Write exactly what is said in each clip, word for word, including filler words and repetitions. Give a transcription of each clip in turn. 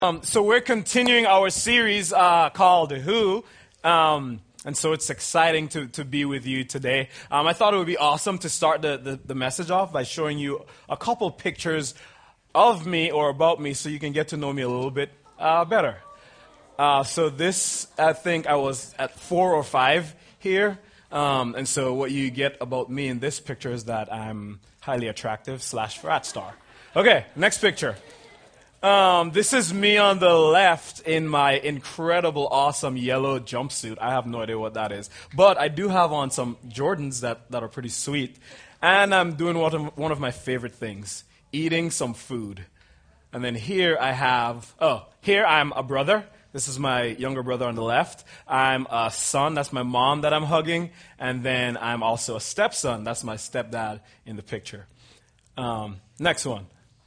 Um, so we're continuing our series uh, called Who, um, and so it's exciting to, to be with you today. Um, I thought it would be awesome to start the, the, the message off by showing you a couple pictures of me or about me so you can get to know me a little bit uh, better. Uh, so this, I think I was at four or five here, um, and so what you get about me in this picture is that I'm highly attractive slash frat star. Okay, next picture. Um, this is me on the left in my incredible, awesome yellow jumpsuit. I have no idea what that is. But I do have on some Jordans that, that are pretty sweet. And I'm doing one of, one of my favorite things, eating some food. And then here I have, oh, here I'm a brother. This is my younger brother on the left. I'm a son. That's my mom that I'm hugging. And then I'm also a stepson. That's my stepdad in the picture. Um, next one.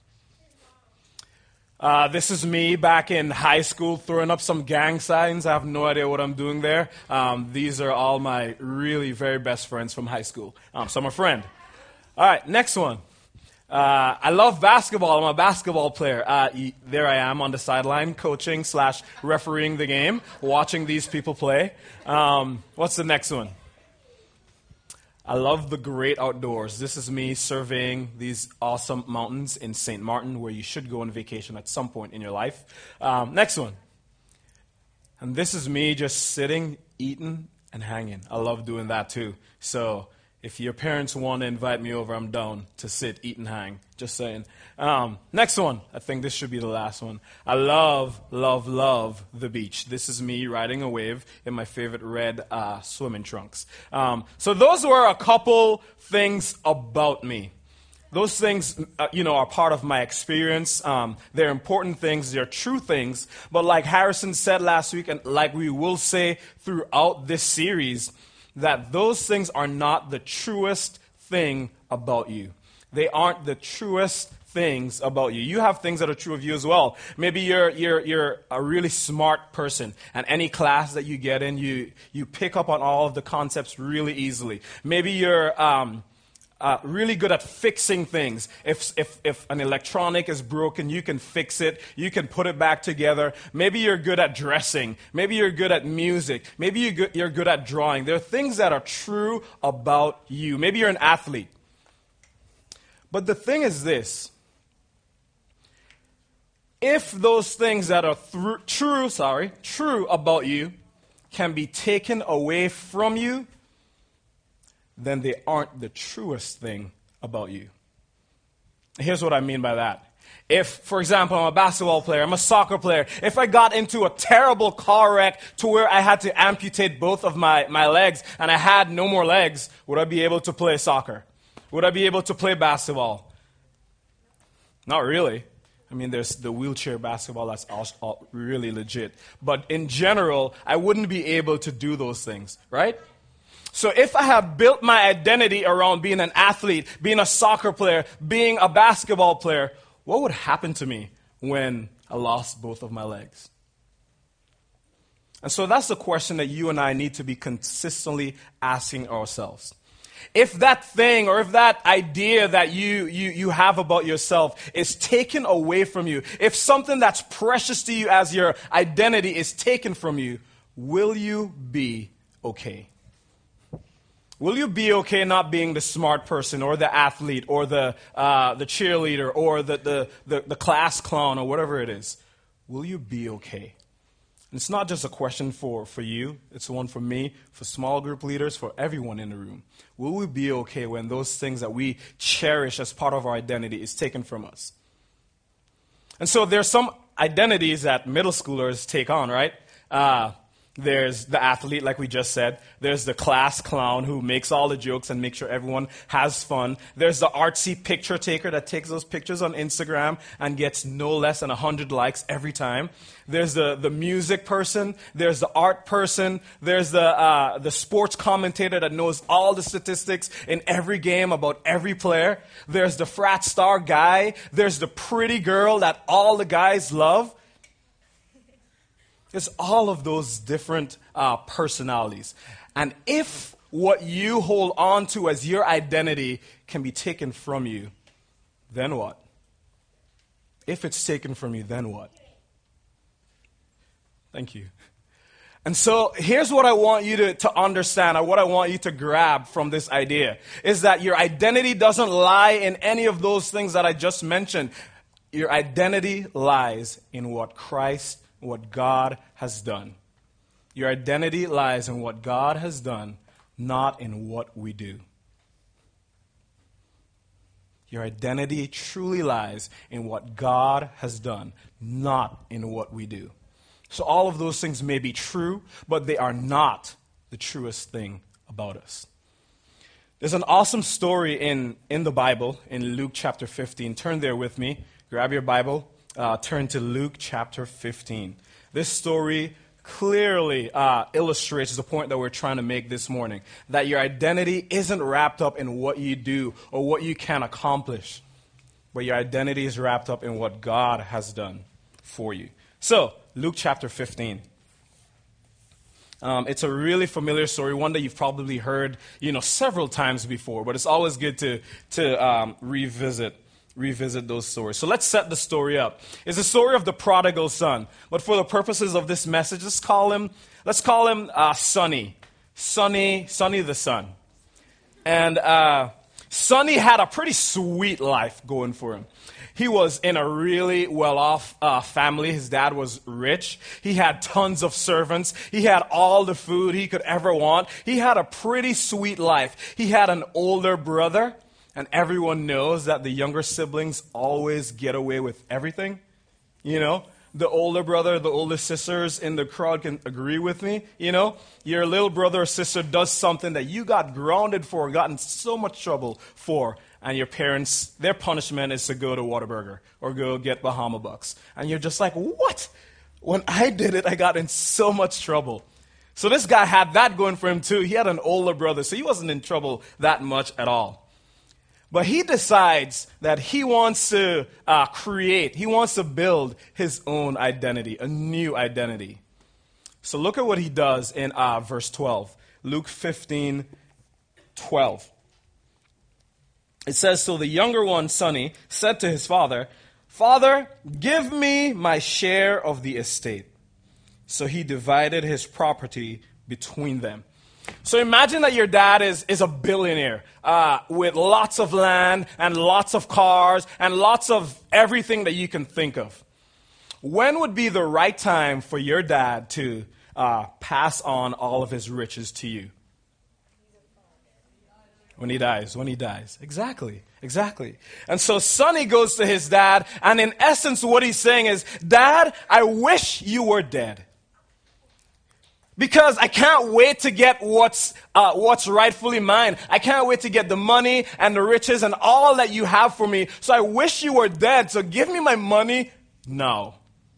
Uh, this is me back in high school throwing up some gang signs. I have no idea what I'm doing there. Um, these are all my really very best friends from high school. Um, so I'm a friend. All right, next one. Uh, I love basketball. I'm a basketball player. Uh, there I am on the sideline coaching slash refereeing the game, watching these people play. Um, what's the next one? I love the great outdoors. This is me surveying these awesome mountains in Saint Martin, where you should go on vacation at some point in your life. Um, next one. And this is me just sitting, eating, and hanging. I love doing that too. So if your parents want to invite me over, I'm down to sit, eat, and hang. Just saying. Um, next one. I think this should be the last one. I love, love, love the beach. This is me riding a wave in my favorite red uh, swimming trunks. Um, so those were a couple things about me. Those things, uh, you know, are part of my experience. Um, they're important things. They're true things. But like Harrison said last week, and like we will say throughout this series, that those things are not the truest thing about you. They aren't the truest things about you. You have things that are true of you as well. Maybe you're you're you're a really smart person, and any class that you get in, you you pick up on all of the concepts really easily. Maybe you're um, uh, really good at fixing things. If if if an electronic is broken, you can fix it. You can put it back together. Maybe you're good at dressing. Maybe you're good at music. Maybe you're good, you're good at drawing. There are things that are true about you. Maybe you're an athlete. But the thing is this. If those things that are through, true, sorry, true about you can be taken away from you, then they aren't the truest thing about you. Here's what I mean by that. If, for example, I'm a basketball player, I'm a soccer player, if I got into a terrible car wreck to where I had to amputate both of my, my legs and I had no more legs, would I be able to play soccer? Would I be able to play basketball? Not really. I mean, there's the wheelchair basketball that's all really legit. But in general, I wouldn't be able to do those things, right? So if I have built my identity around being an athlete, being a soccer player, being a basketball player, what would happen to me when I lost both of my legs? And so that's the question that you and I need to be consistently asking ourselves. If that thing or if that idea that you, you, you have about yourself is taken away from you, if something that's precious to you as your identity is taken from you, will you be okay? Will you be okay not being the smart person or the athlete or the, uh, the cheerleader or the, the, the, the class clown or whatever it is? Will you be okay? And it's not just a question for, for you. It's one for me, for small group leaders, for everyone in the room. Will we be okay when those things that we cherish as part of our identity is taken from us? And so there's some identities that middle schoolers take on, right? Uh, There's the athlete, like we just said. There's the class clown who makes all the jokes and makes sure everyone has fun. There's the artsy picture taker that takes those pictures on Instagram and gets no less than one hundred likes every time. There's the, the music person. There's the art person. There's the, uh, the sports commentator that knows all the statistics in every game about every player. There's the frat star guy. There's the pretty girl that all the guys love. It's all of those different uh, personalities. And if what you hold on to as your identity can be taken from you, then what? If it's taken from you, then what? Thank you. And so here's what I want you to, to understand, or what I want you to grab from this idea, is that your identity doesn't lie in any of those things that I just mentioned. Your identity lies in what Christ, what God has done. Your identity lies in what God has done, not in what we do. Your identity truly lies in what God has done, not in what we do. So all of those things may be true, but they are not the truest thing about us. There's an awesome story in, in the Bible, in Luke chapter fifteen. Turn there with me. Grab your Bible. Uh, turn to Luke chapter fifteen. This story clearly uh, illustrates the point that we're trying to make this morning, that your identity isn't wrapped up in what you do or what you can accomplish, but your identity is wrapped up in what God has done for you. So, Luke chapter fifteen. Um, it's a really familiar story, one that you've probably heard, you know, several times before, but it's always good to to um, revisit revisit those stories. So let's set the story up. It's the story of the prodigal son, but for the purposes of this message, let's call him let's call him uh, Sonny, Sonny, Sonny the son. And uh, Sonny had a pretty sweet life going for him. He was in a really well-off uh, family. His dad was rich. He had tons of servants. He had all the food he could ever want. He had a pretty sweet life. He had an older brother, and everyone knows that the younger siblings always get away with everything. You know, the older brother, the older sisters in the crowd can agree with me. You know, your little brother or sister does something that you got grounded for, got in so much trouble for, and your parents, their punishment is to go to Whataburger or go get Bahama Bucks. And you're just like, what? When I did it, I got in so much trouble. So this guy had that going for him too. He had an older brother, so he wasn't in trouble that much at all. But he decides that he wants to uh, create, he wants to build his own identity, a new identity. So look at what he does in uh, verse twelve. Luke fifteen, twelve. It says, so the younger one, Sonny, said to his father, Father, give me my share of the estate. So he divided his property between them. So imagine that your dad is, is a billionaire uh, with lots of land and lots of cars and lots of everything that you can think of. When would be the right time for your dad to uh, pass on all of his riches to you? When he dies, when he dies. Exactly, exactly. And so Sonny goes to his dad, and in essence what he's saying is, Dad, I wish you were dead. Because I can't wait to get what's uh, what's rightfully mine. I can't wait to get the money and the riches and all that you have for me. So I wish you were dead, so give me my money now.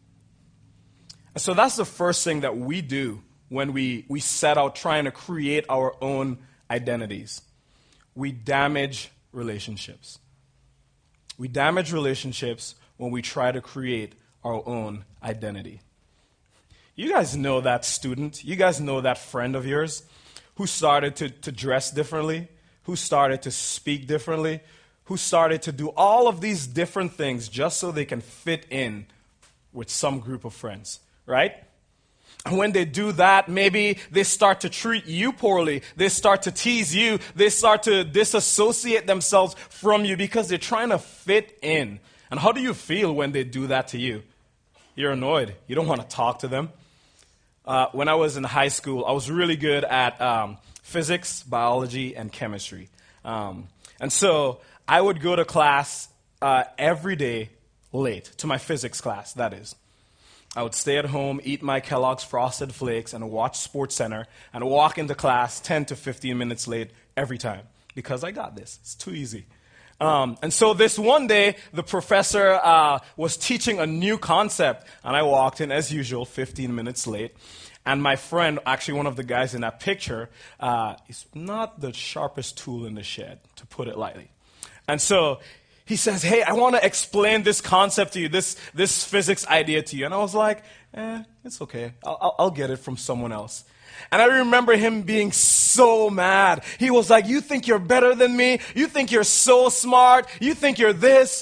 And so that's the first thing that we do when we, we set out trying to create our own identities. We damage relationships. We damage relationships when we try to create our own identity. You guys know that student, you guys know that friend of yours who started to, to dress differently, who started to speak differently, who started to do all of these different things just so they can fit in with some group of friends, right? And when they do that, maybe they start to treat you poorly. They start to tease you. They start to disassociate themselves from you because they're trying to fit in. And how do you feel when they do that to you? You're annoyed. You don't want to talk to them. Uh, when I was in high school, I was really good at um, physics, biology, and chemistry. Um, and so I would go to class uh, every day late, to my physics class, that is. I would stay at home, eat my Kellogg's Frosted Flakes, and watch SportsCenter, and walk into class ten to fifteen minutes late every time, because I got this. It's too easy. Um, and so this one day, the professor uh, was teaching a new concept, and I walked in, as usual, fifteen minutes late. And my friend, actually one of the guys in that picture, uh, is not the sharpest tool in the shed, to put it lightly. And so he says, hey, I want to explain this concept to you, this this physics idea to you. And I was like, eh, it's okay. I'll, I'll get it from someone else. And I remember him being so mad. He was like, you think you're better than me? You think you're so smart? You think you're this?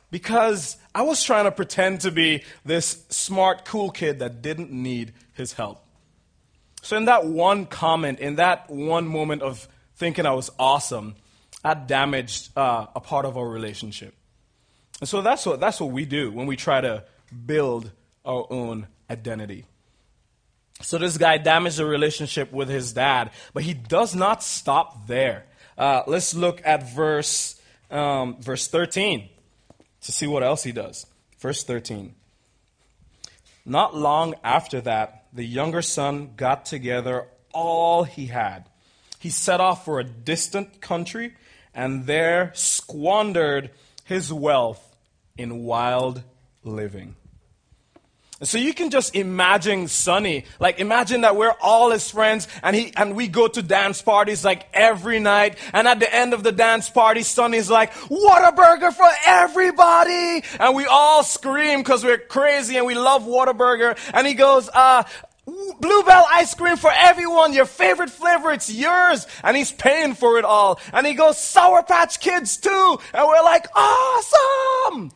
because I was trying to pretend to be this smart, cool kid that didn't need his help. So in that one comment, in that one moment of thinking I was awesome, that damaged uh, a part of our relationship. And so that's what, that's what we do when we try to build our own identity. So this guy damaged the relationship with his dad, but he does not stop there. Uh, let's look at verse um, verse thirteen to see what else he does. Verse thirteen. Not long after that, the younger son got together all he had. He set off for a distant country and there squandered his wealth in wild living. So you can just imagine Sonny, like imagine that we're all his friends and he and we go to dance parties like every night, and at the end of the dance party, Sonny's like, "Whataburger for everybody!" And we all scream because we're crazy and we love Whataburger. And he goes, uh, "Bluebell ice cream for everyone, your favorite flavor, it's yours." And he's paying for it all. And he goes, "Sour Patch Kids too." And we're like, "Awesome!"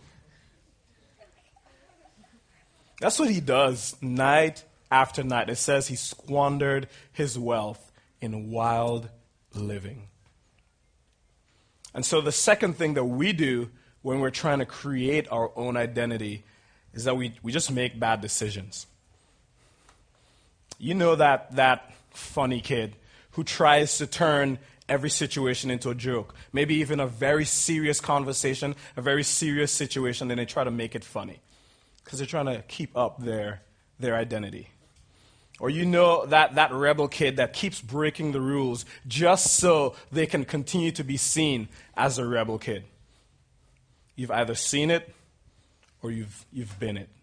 That's what he does night after night. It says he squandered his wealth in wild living. And so the second thing that we do when we're trying to create our own identity is that we, we just make bad decisions. You know that, that funny kid who tries to turn every situation into a joke. Maybe even a very serious conversation, a very serious situation, and they try to make it funny. Because they're trying to keep up their, their identity. Or you know that, that rebel kid that keeps breaking the rules just so they can continue to be seen as a rebel kid. You've either seen it or you've, you've been it.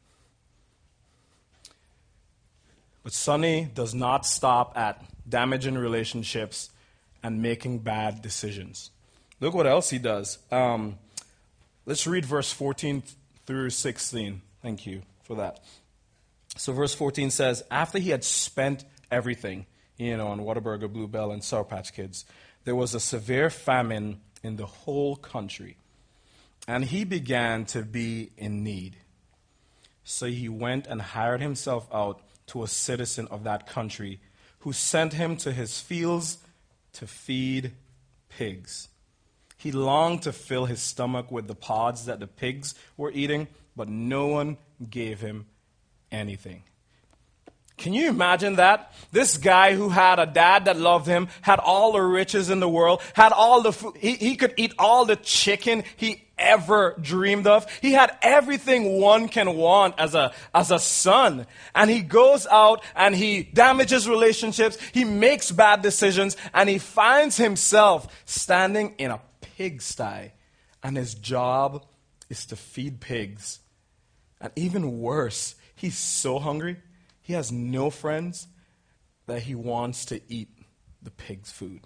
But Sonny does not stop at damaging relationships and making bad decisions. Look what else he does. Um, let's read verse fourteen through sixteen. Thank you for that. So verse fourteen says, after he had spent everything, you know, on Whataburger, Bluebell, and Sour Patch Kids, there was a severe famine in the whole country, and he began to be in need. So he went and hired himself out to a citizen of that country, who sent him to his fields to feed pigs. He longed to fill his stomach with the pods that the pigs were eating, but no one gave him anything. Can you imagine that? This guy who had a dad that loved him, had all the riches in the world, had all the food, he, he could eat all the chicken he ever dreamed of. He had everything one can want as a, as a son. And he goes out and he damages relationships, he makes bad decisions, and he finds himself standing in a pigsty. And his job is to feed pigs. And even worse, he's so hungry, he has no friends, that he wants to eat the pig's food.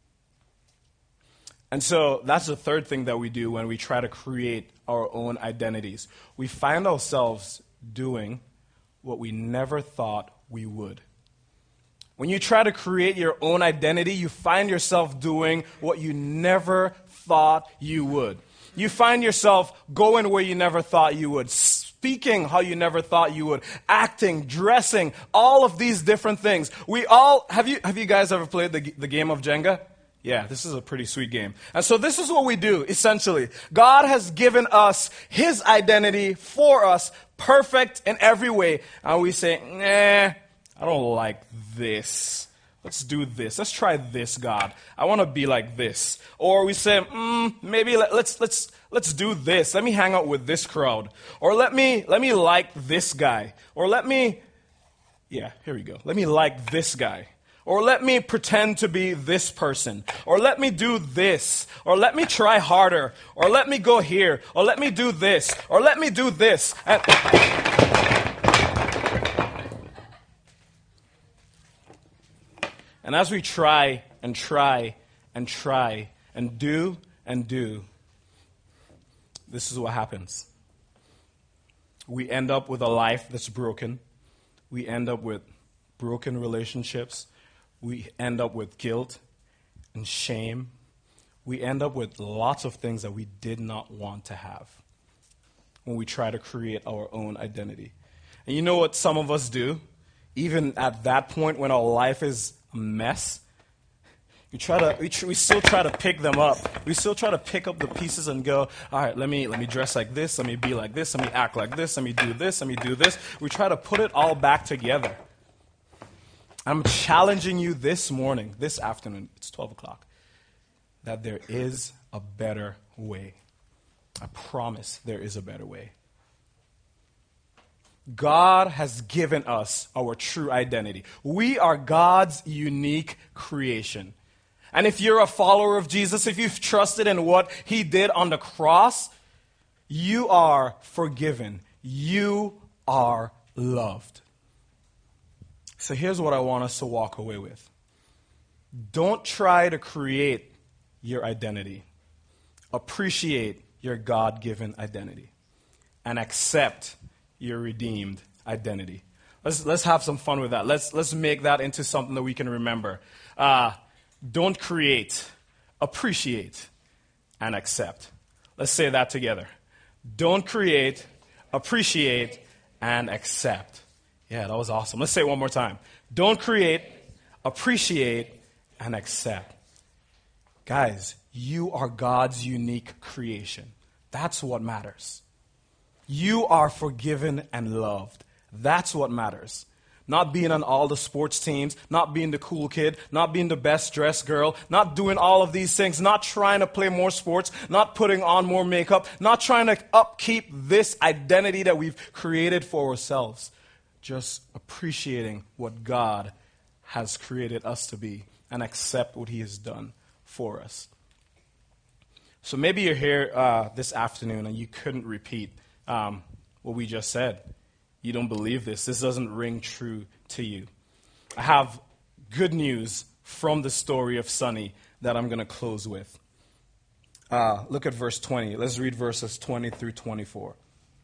And so that's the third thing that we do when we try to create our own identities. We find ourselves doing what we never thought we would. When you try to create your own identity, you find yourself doing what you never thought you would. You find yourself going where you never thought you would, speaking how you never thought you would, acting, dressing, all of these different things. We all, have you have you guys ever played the, the game of Jenga? Yeah, this is a pretty sweet game. And so this is what we do, essentially. God has given us His identity for us, perfect in every way. And we say, nah, I don't like this. Let's do this. Let's try this, God. I want to be like this. Or we say, mm, maybe let, let's let's let's do this. Let me hang out with this crowd. Or let me let me like this guy. Or let me, yeah, here we go. Let me like this guy. Or let me pretend to be this person. Or let me do this. Or let me try harder. Or let me go here. Or let me do this. Or let me do this. And And as we try and try and try and do and do, this is what happens. We end up with a life that's broken. We end up with broken relationships. We end up with guilt and shame. We end up with lots of things that we did not want to have. when we try to create our own identity. And you know what some of us do? Even at that point when our life is a mess, we try to we, tr- we still try to pick them up. We still try to pick up the pieces and go, all right, let me let me dress like this, let me be like this, let me act like this, let me do this, let me do this. We try to put it all back together. I'm challenging you this morning, this afternoon, it's twelve o'clock, that there is a better way. I promise there is a better way. God has given us our true identity. We are God's unique creation. And if you're a follower of Jesus, if you've trusted in what he did on the cross, you are forgiven. You are loved. So here's what I want us to walk away with. Don't try to create your identity. Appreciate your God-given identity. And accept your redeemed identity. Let's let's have some fun with that. Let's let's make that into something that we can remember. Uh, don't create, appreciate, and accept. Let's say that together. Don't create, appreciate, and accept. Yeah, that was awesome. Let's say it one more time. Don't create, appreciate, and accept. Guys, you are God's unique creation. That's what matters. You are forgiven and loved. That's what matters. Not being on all the sports teams, not being the cool kid, not being the best dressed girl, not doing all of these things, not trying to play more sports, not putting on more makeup, not trying to upkeep this identity that we've created for ourselves. Just appreciating what God has created us to be and accept what he has done for us. So maybe you're here uh, this afternoon and you couldn't repeat um, what we just said. You don't believe this. This doesn't ring true to you. I have good news from the story of Sonny that I'm going to close with. Uh, look at verse twenty. Let's read verses twenty through twenty-four.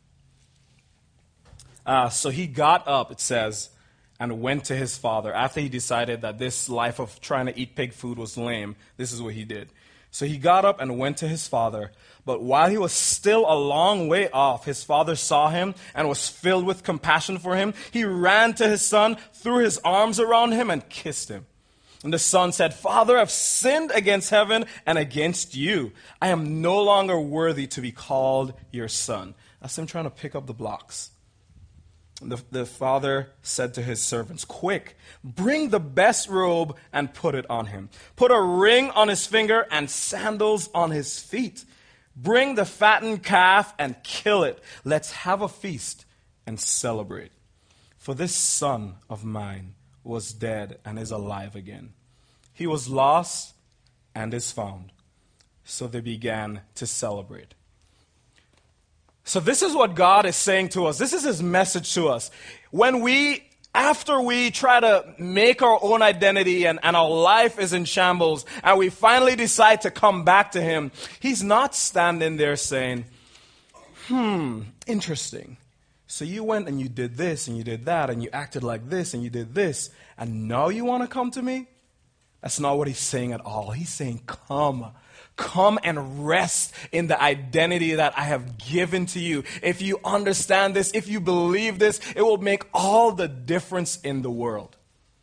Uh, so he got up, it says, and went to his father. After he decided that this life of trying to eat pig food was lame, this is what he did. So he got up and went to his father. But while he was still a long way off, his father saw him and was filled with compassion for him. He ran to his son, threw his arms around him, and kissed him. And the son said, "Father, I've sinned against heaven and against you. I am no longer worthy to be called your son." That's him trying to pick up the blocks. The, the father said to his servants, "Quick, bring the best robe and put it on him. Put a ring on his finger and sandals on his feet. Bring the fattened calf and kill it. Let's have a feast and celebrate. For this son of mine was dead and is alive again. He was lost and is found." So they began to celebrate. So this is what God is saying to us. This is his message to us. When we, after we try to make our own identity and, and our life is in shambles, and we finally decide to come back to him, he's not standing there saying, hmm, interesting. So you went and you did this and you did that and you acted like this and you did this, and now you want to come to me? That's not what he's saying at all. He's saying, come. Come and rest in the identity that I have given to you. If you understand this, if you believe this, it will make all the difference in the world.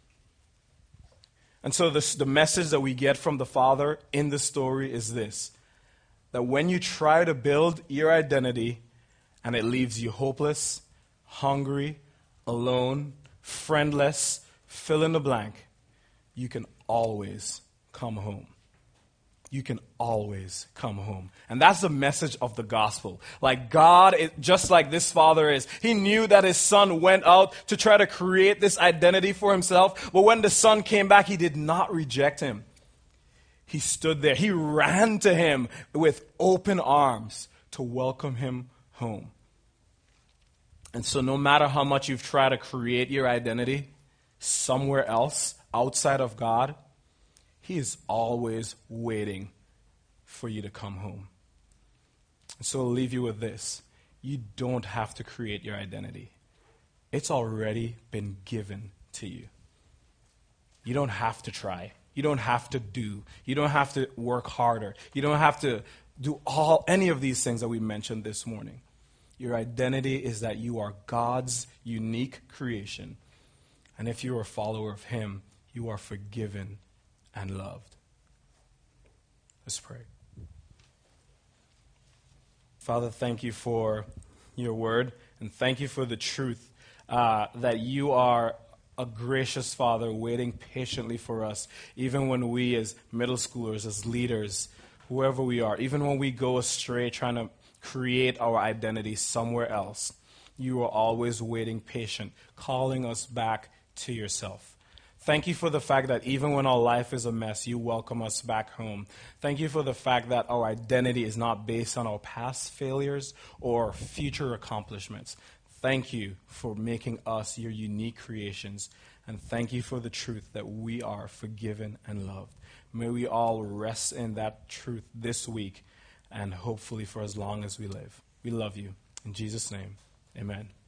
And so this, the message that we get from the Father in the story is this: that when you try to build your identity and it leaves you hopeless, hungry, alone, friendless, fill in the blank, you can always come home. You can always come home. And that's the message of the gospel. Like God, just like this father is, he knew that his son went out to try to create this identity for himself. But when the son came back, he did not reject him. He stood there. He ran to him with open arms to welcome him home. And so no matter how much you've tried to create your identity somewhere else outside of God, he is always waiting for you to come home. So I'll leave you with this. You don't have to create your identity. It's already been given to you. You don't have to try. You don't have to do. You don't have to work harder. You don't have to do all any of these things that we mentioned this morning. Your identity is that you are God's unique creation. And if you are a follower of him, you are forgiven and loved. Let's pray. Father, thank you for your word, and thank you for the truth uh, that you are a gracious Father waiting patiently for us, even when we as middle schoolers, as leaders, whoever we are, even when we go astray trying to create our identity somewhere else, you are always waiting patient, calling us back to yourself. Thank you for the fact that even when our life is a mess, you welcome us back home. Thank you for the fact that our identity is not based on our past failures or future accomplishments. Thank you for making us your unique creations. And thank you for the truth that we are forgiven and loved. May we all rest in that truth this week and hopefully for as long as we live. We love you. In Jesus' name, amen.